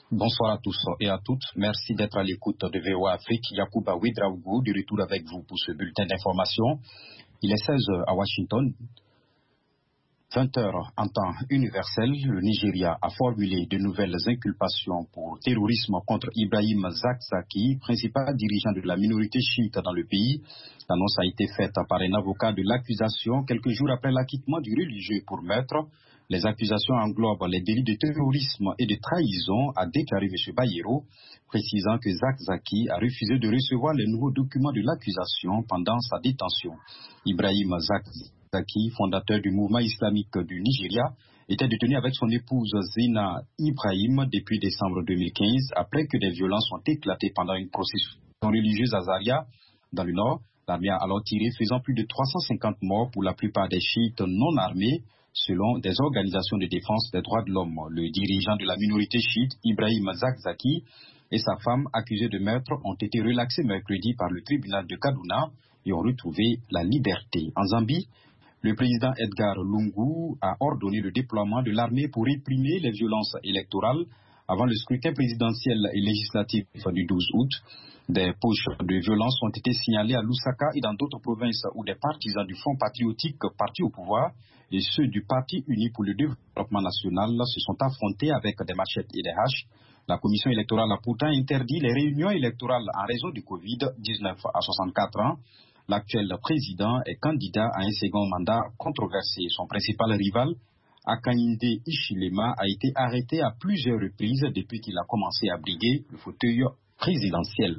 Bonsoir à tous et à toutes. Merci d'être à l'écoute de VOA Afrique. Yacouba Ouedraogo, de retour avec vous pour ce bulletin d'information. Il est 16h à Washington, 20h en temps universel. Le Nigeria a formulé de nouvelles inculpations pour terrorisme contre Ibrahim Zakzaki, principal dirigeant de la minorité chiite dans le pays. L'annonce a été faite par un avocat de l'accusation quelques jours après l'acquittement du religieux pour meurtre. Les accusations englobent les délits de terrorisme et de trahison, a déclaré M. Bayero, précisant que Zakzaki a refusé de recevoir les nouveaux documents de l'accusation pendant sa détention. Ibrahim Zakzaki, fondateur du mouvement islamique du Nigeria, était détenu avec son épouse Zina Ibrahim depuis décembre 2015, après que des violences ont éclaté pendant une procession religieuse à Zaria, dans le nord. L'armée a alors tiré, faisant plus de 350 morts, pour la plupart des chiites non armés, selon des organisations de défense des droits de l'homme. Le dirigeant de la minorité chiite, Ibrahim Zakzaki, et sa femme, accusés de meurtre, ont été relaxés mercredi par le tribunal de Kaduna et ont retrouvé la liberté. En Zambie, le président Edgar Lungu a ordonné le déploiement de l'armée pour réprimer les violences électorales avant le scrutin présidentiel et législatif du 12 août. Des poches de violence ont été signalées à Lusaka et dans d'autres provinces où des partisans du Front patriotique, parti au pouvoir, et ceux du Parti uni pour le développement national se sont affrontés avec des machettes et des haches. La commission électorale a pourtant interdit les réunions électorales en raison du Covid-19 à 64 ans. L'actuel président est candidat à un second mandat controversé. Son principal rival, Hakainde Hichilema, a été arrêté à plusieurs reprises depuis qu'il a commencé à briguer le fauteuil présidentiel.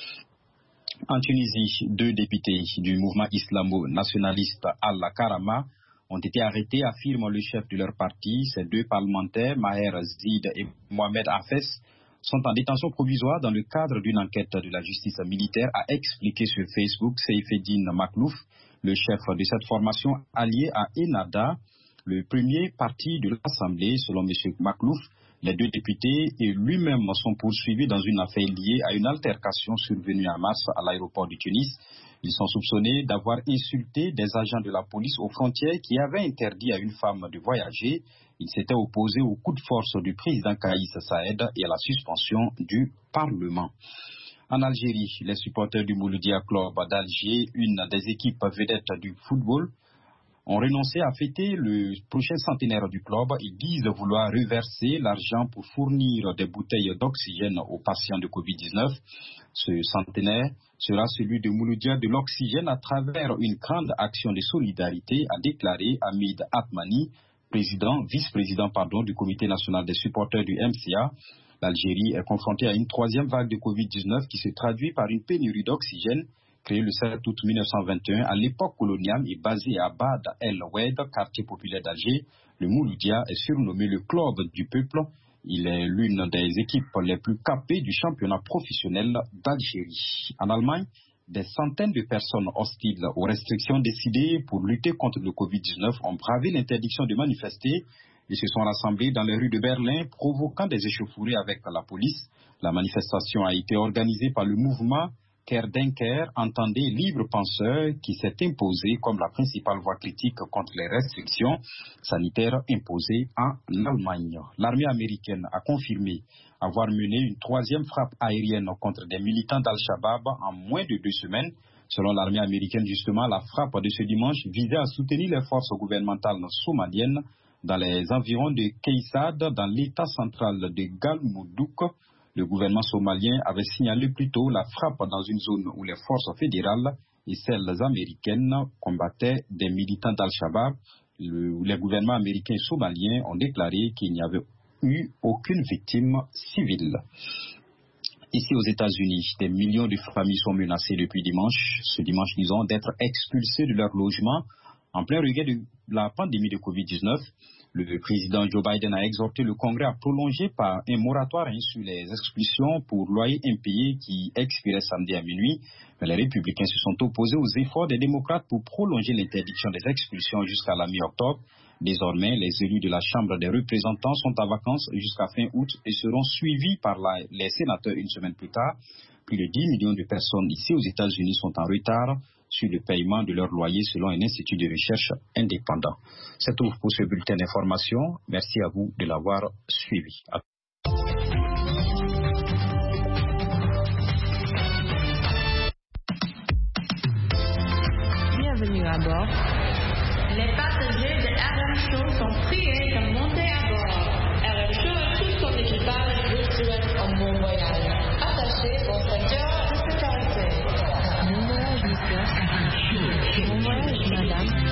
En Tunisie, 2 députés du mouvement islamo-nationaliste Al-Karama ont été arrêtés, affirme le chef de leur parti. Ces 2 parlementaires, Maher Zid et Mohamed Hafez, sont en détention provisoire dans le cadre d'une enquête de la justice militaire, a expliqué sur Facebook Seifeddine Maklouf, le chef de cette formation alliée à Ennahda, le premier parti de l'Assemblée. Selon M. Maklouf, les 2 députés et lui-même sont poursuivis dans une affaire liée à une altercation survenue en mars à l'aéroport de Tunis. Ils sont soupçonnés d'avoir insulté des agents de la police aux frontières qui avaient interdit à une femme de voyager. Ils s'étaient opposés au coup de force du président Kaïs Saïed et à la suspension du Parlement. En Algérie, les supporters du Mouloudia Club d'Alger, une des équipes vedettes du football, ont renoncé à fêter le prochain centenaire du club. Ils disent vouloir reverser l'argent pour fournir des bouteilles d'oxygène aux patients de Covid-19. Ce centenaire sera celui de Mouloudia de l'oxygène à travers une grande action de solidarité, a déclaré Hamid Atmani, vice-président du Comité national des supporters du MCA. L'Algérie est confrontée à une 3e vague de Covid-19 qui se traduit par une pénurie d'oxygène. Créé le 7 août 1921 à l'époque coloniale et basé à Bad El Oued, quartier populaire d'Alger, le Mouloudia est surnommé le club du peuple. Il est l'une des équipes les plus capées du championnat professionnel d'Algérie. En Allemagne, des centaines de personnes hostiles aux restrictions décidées pour lutter contre le Covid-19 ont bravé l'interdiction de manifester et se sont rassemblés dans les rues de Berlin, provoquant des échauffourées avec la police. La manifestation a été organisée par le mouvement Querdenker, entendez libre penseur, qui s'est imposé comme la principale voix critique contre les restrictions sanitaires imposées en Allemagne. L'armée américaine a confirmé avoir mené une 3e frappe aérienne contre des militants d'Al-Shabaab en moins de 2 semaines. Selon l'armée américaine, justement, la frappe de ce dimanche visait à soutenir les forces gouvernementales somaliennes dans les environs de Keissad, dans l'état central de Galmudug. Le gouvernement somalien avait signalé plus tôt la frappe dans une zone où les forces fédérales et celles américaines combattaient des militants d'Al-Shabaab. Les gouvernements américains et somaliens ont déclaré qu'il n'y avait eu aucune victime civile. Ici aux États-Unis, des millions de familles sont menacées depuis ce dimanche, disons, d'être expulsées de leur logement en plein regard de la pandémie de Covid-19. Le président Joe Biden a exhorté le Congrès à prolonger par un moratoire sur les expulsions pour loyers impayés qui expirait samedi à minuit. Mais les républicains se sont opposés aux efforts des démocrates pour prolonger l'interdiction des expulsions jusqu'à la mi-octobre. Désormais, les élus de la Chambre des représentants sont en vacances jusqu'à fin août et seront suivis par les sénateurs une semaine plus tard. Plus de 10 millions de personnes ici aux États-Unis sont en retard sur le paiement de leur loyer selon un institut de recherche indépendant. C'est tout pour ce bulletin d'information. Merci à vous de l'avoir suivi. Bienvenue à bord. Les passagers de RM Show sont priés de monter à bord. RM Show et tout son équipage vous souhaitent un bon voyage. Attachez vos ceintures de sécurité. Bon voyage, monsieur. Bon voyage, madame.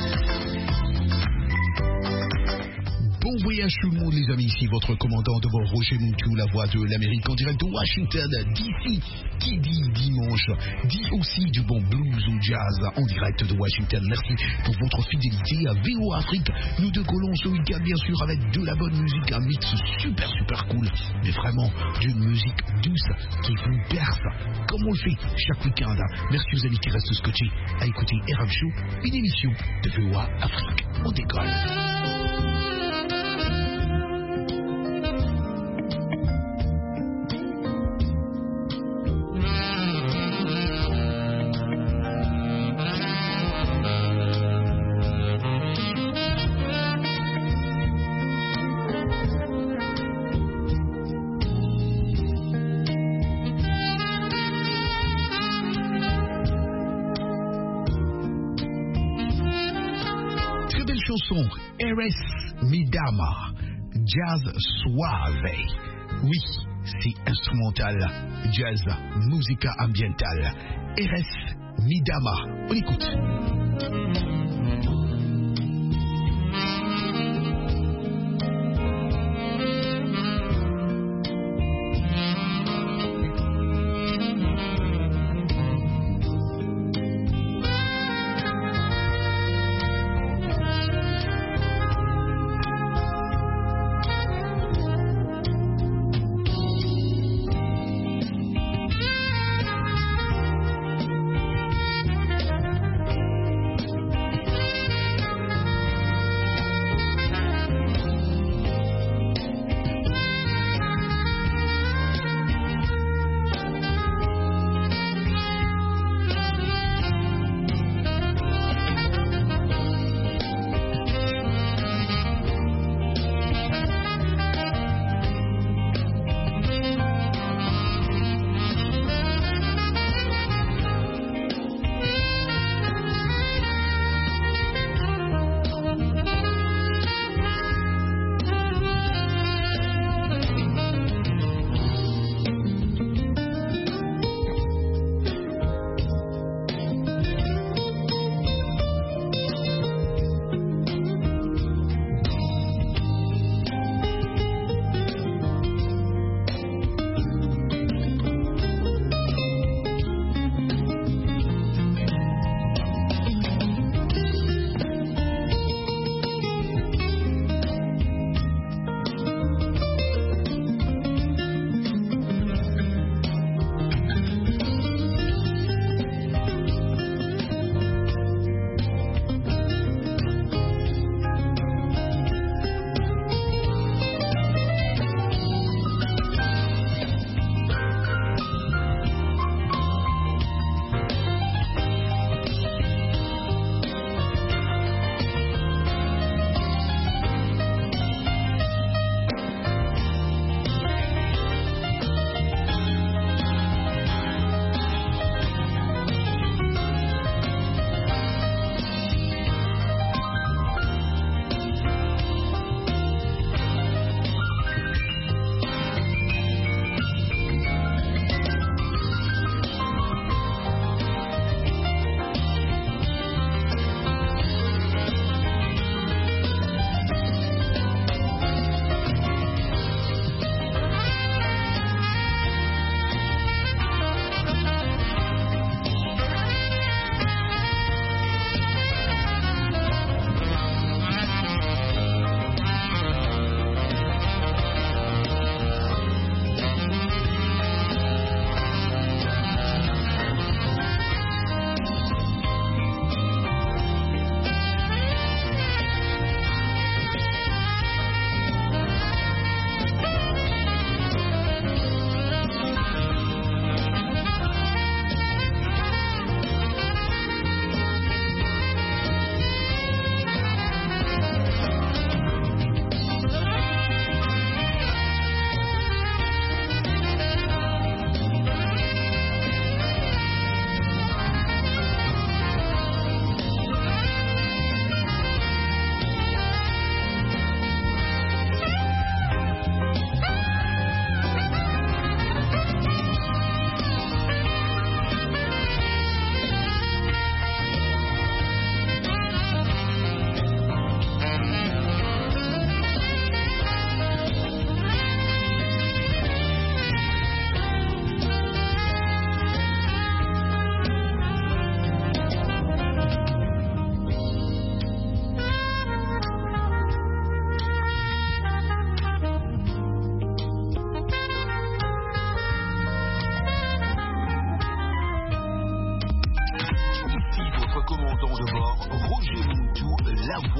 Bon voyage tout le monde les amis, ici votre commandant de bord Roger Montou, la voix de l'Amérique en direct de Washington DC. Qui dit dimanche, dit aussi du bon blues ou jazz en direct de Washington. Merci pour votre fidélité à VO Afrique. Nous décollons ce week-end bien sûr avec de la bonne musique, un mix super cool, mais vraiment d'une musique douce qui vous berce comme on le fait chaque week-end. Merci aux amis qui restent scotchés à écouter RM Show, une émission de VO Afrique. On décolle. Eres mi dama, jazz suave. Oui, c'est instrumental, jazz, musica ambientale. Eres mi dama. On écoute.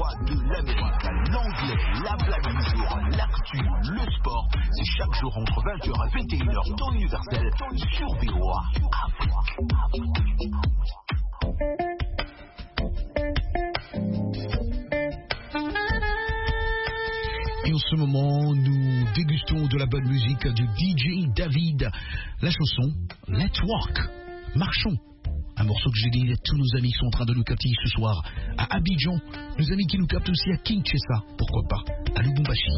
voix de l'Amérique. L'anglais, la blague du jour, l'actu, le sport, c'est chaque jour entre 20h et 21h dans Universel sur VOA Afrique. Et en ce moment, nous dégustons de la bonne musique du DJ David. La chanson Let's Walk, marchons. Un morceau que j'ai dit, tous nos amis sont en train de nous capter ce soir à Abidjan. Nos amis qui nous captent aussi à Kinshasa, pourquoi pas, à Lubumbashi.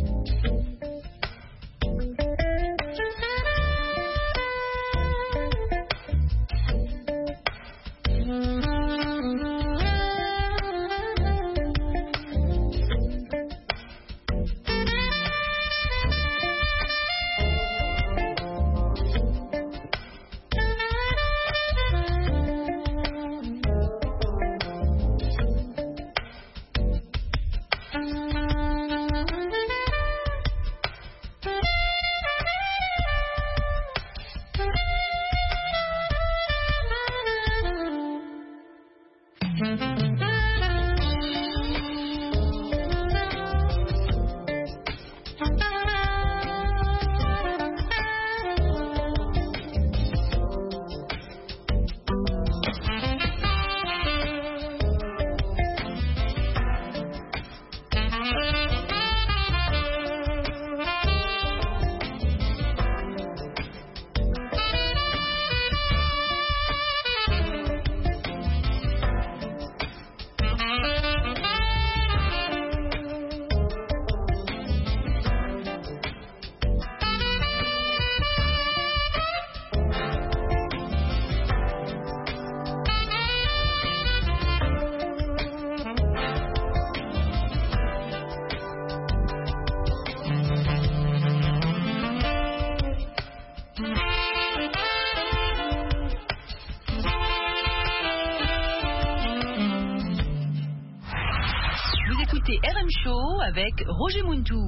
RM Show avec Roger Muntou.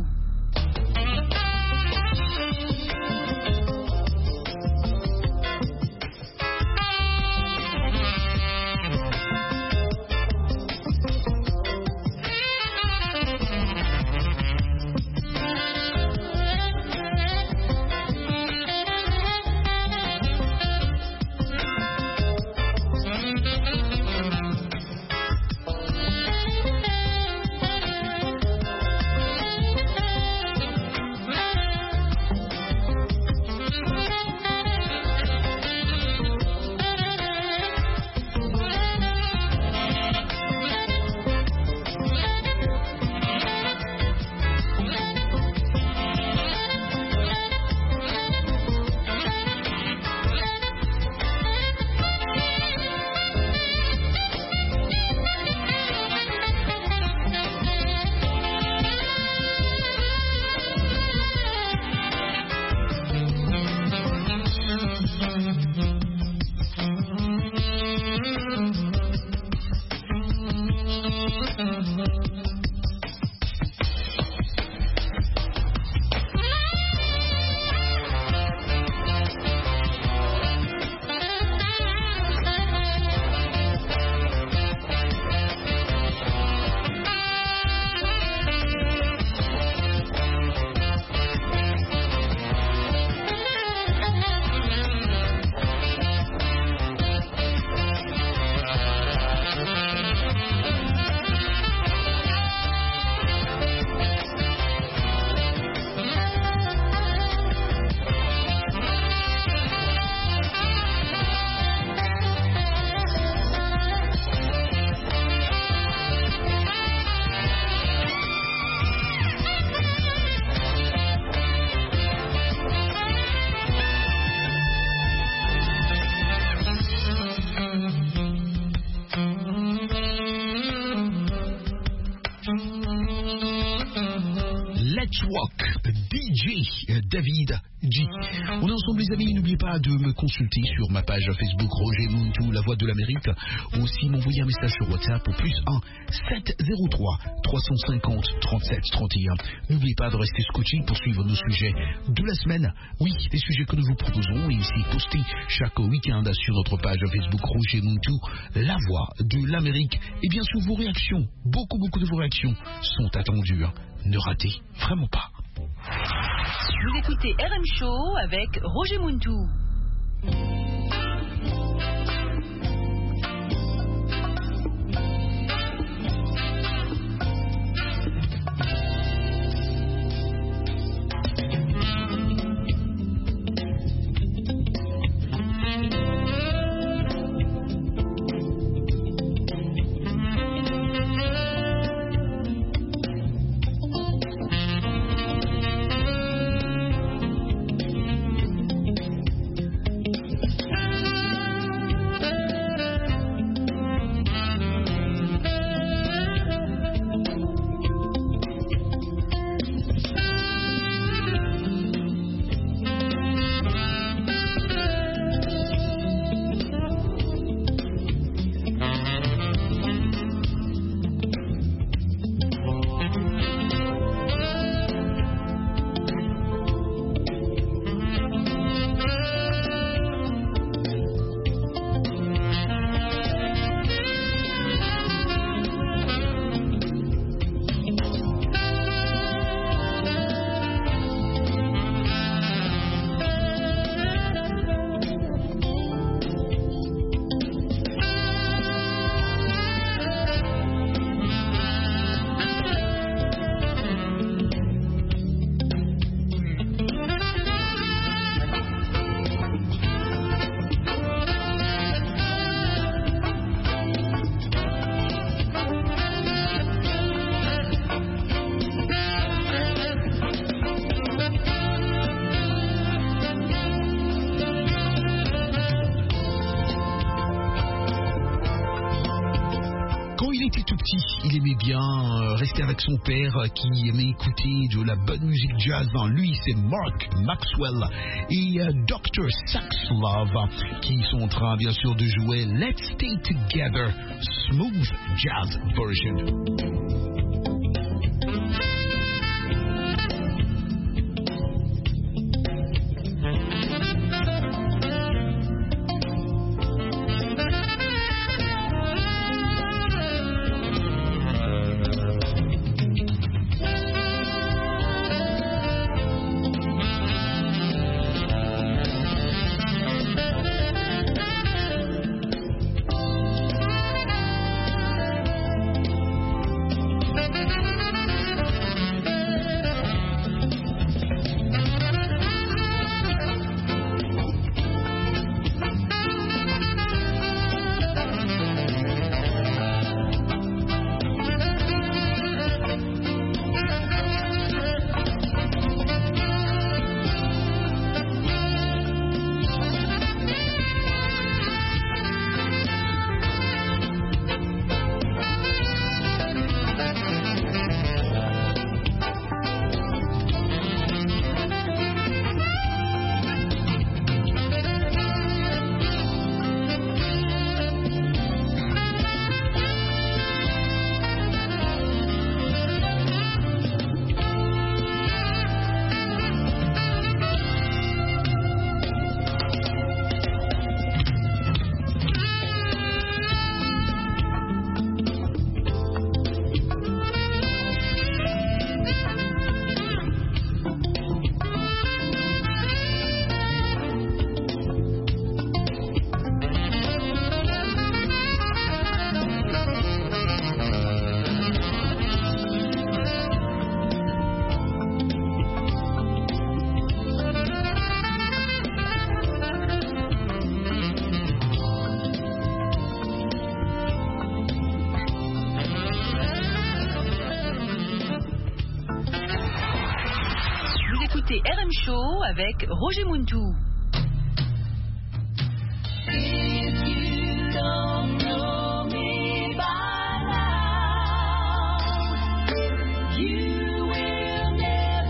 Network, DJ David G. On est ensemble les amis, n'oubliez pas de me consulter sur ma page Facebook Roger Muntu, la voix de l'Amérique. Aussi m'envoyer un message sur WhatsApp au +1 703 350 37 31. N'oubliez pas de rester scotché pour suivre nos sujets de la semaine. Oui, les sujets que nous vous proposons et ici postés chaque week-end sur notre page Facebook Roger Muntu, la voix de l'Amérique. Et bien sûr vos réactions, beaucoup de vos réactions sont attendues. Ne ratez vraiment pas. Vous écoutez RM Show avec Roger Muntu. Il aimait bien rester avec son père qui aimait écouter de la bonne musique jazz. Lui, c'est Mark Maxwell et Dr. Saxlove qui sont en train, bien sûr, de jouer Let's Stay Together, Smooth Jazz Version. écoutez RM Show avec Roger Muntu. You will never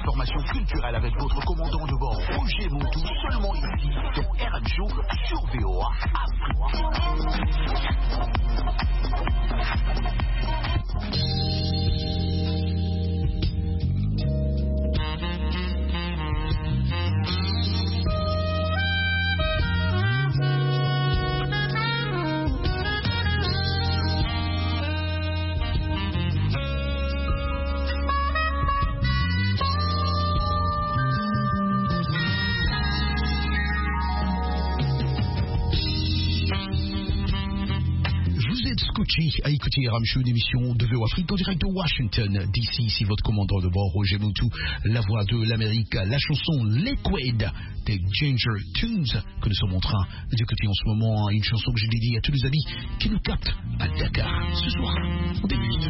d'informations culturelles avec votre commandant de bord Roger Montou, seulement ici dans RM Show sur VOA à écouter RM Show, une émission de VOA Afrique en direct de Washington DC. Ici votre commandant de bord Roger Montou, la voix de l'Amérique, la chanson Liquid des Ginger Tunes que nous sommes en train d'écouter en ce moment, une chanson que je dédie à tous les amis qui nous captent à Dakar ce soir. On débute.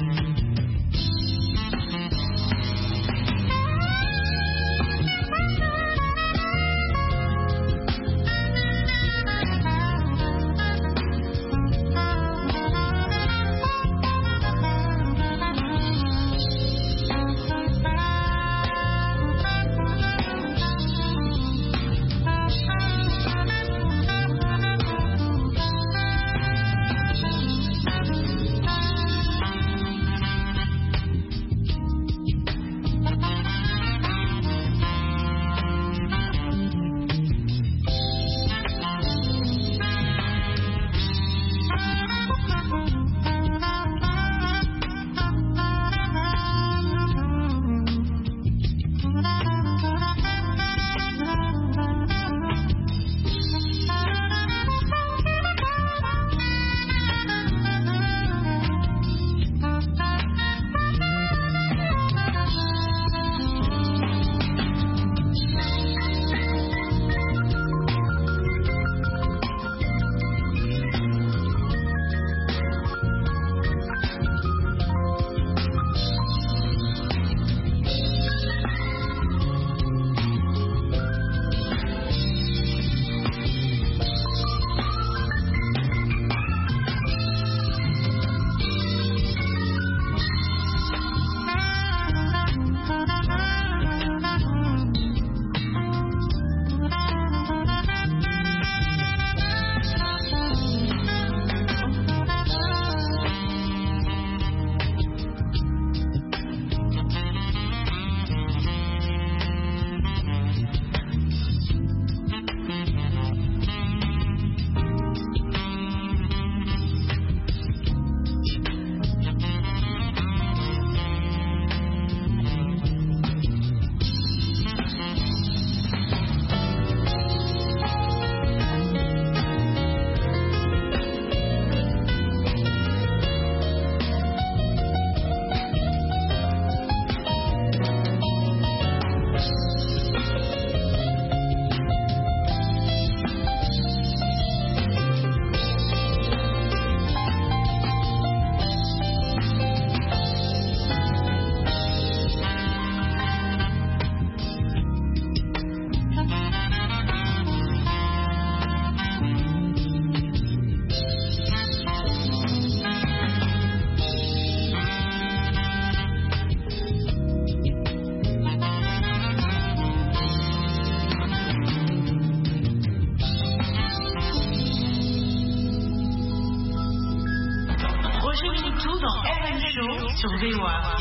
sur VOA.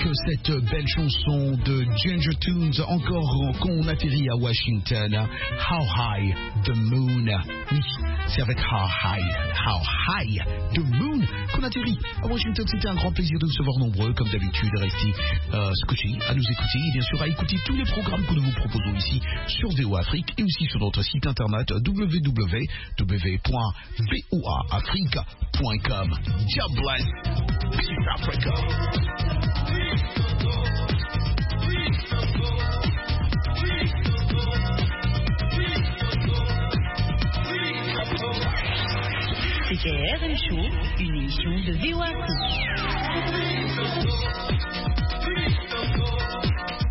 cette belle chanson de Ginger Tunes, encore qu'on atterrit à Washington. How High the Moon. Oui, c'est avec How High the Moon qu'on atterrit à Washington. C'était un grand plaisir de vous recevoir nombreux, comme d'habitude. Restez scotchés à nous écouter et bien sûr à écouter tous les programmes que nous vous proposons ici sur VOA Afrique et aussi sur notre site internet www.voaafrique.com. God bless. Peace Africa. C'était RM Show, une émission de VOA Afrique.